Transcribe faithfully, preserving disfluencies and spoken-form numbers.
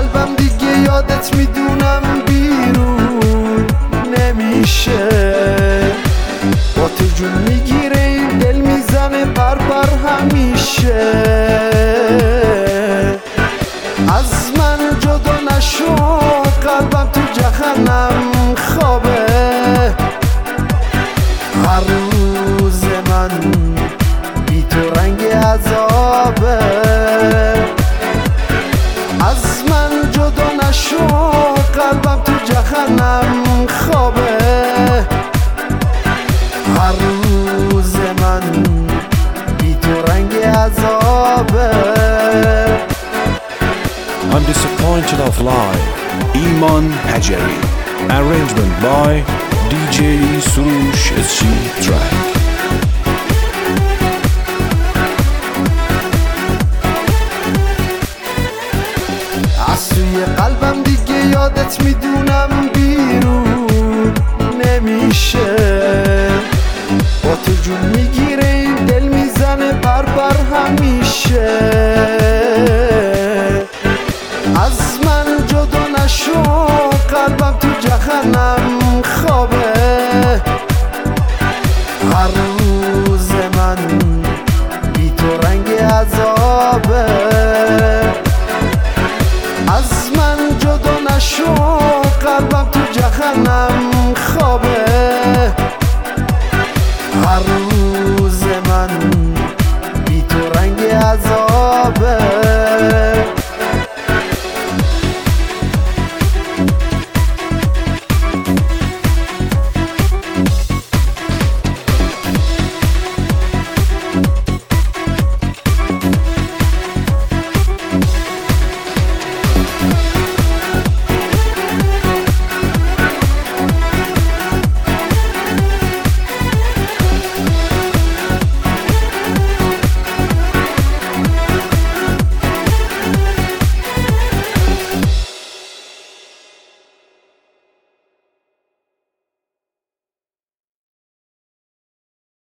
قلبم دیگه یادت میدونم بیرون نمیشه. با تو جون میگیره این دل میزنه بر بر همیشه. از من جدا نشو قلبم تو جهنم خوابه. هر روز من بی تو رنگ عذابه. از من جدا نشو قلبم تو جهنم خوابه. هر روز من بی تو رنگ عذابه. I'm Disappointed of Life, Iman Hajari. Arrangement by دی جی Surush اس جی Track. از توی قلبم دیگه یادت میدونم بیرون نمیشه. با تو جون میگیره این دل میزنه بر بر همیشه.